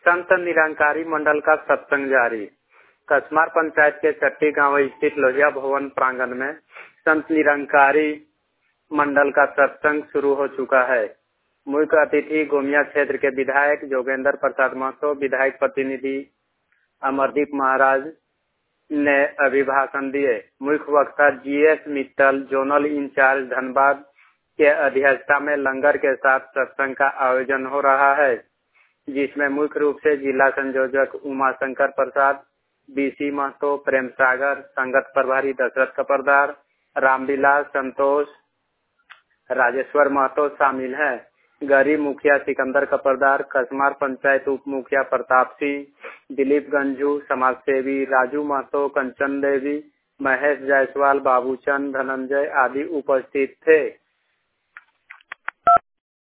संत निरंकारी मंडल का सत्संग जारी। कसमार पंचायत के चट्टी गांव स्थित लोहिया भवन प्रांगण में संत निरंकारी मंडल का सत्संग शुरू हो चुका है। मुख्य अतिथि गोमिया क्षेत्र के विधायक जोगेंद्र प्रसाद महतो, विधायक प्रतिनिधि अमरदीप महाराज ने अभिभाषण दिए। मुख्य वक्ता GS Mittal, zonal in charge Dhanbad के अध्यक्षता में लंगर के साथ सत्संग का आयोजन हो रहा है, जिसमें मुख्य रूप से जिला संयोजक उमाशंकर प्रसाद, बीसी महतो, प्रेम सागर, संगत प्रभारी दशरथ कपरदार, रामविलास, संतोष, राजेश्वर महतो शामिल हैं। गरीब मुखिया सिकंदर कपरदार, कसमार पंचायत उप मुखिया प्रताप सिंह, दिलीप गंजू, समाजसेवी राजू महतो, कंचन देवी, महेश जायसवाल, बाबूचंद, धनंजय आदि उपस्थित थे।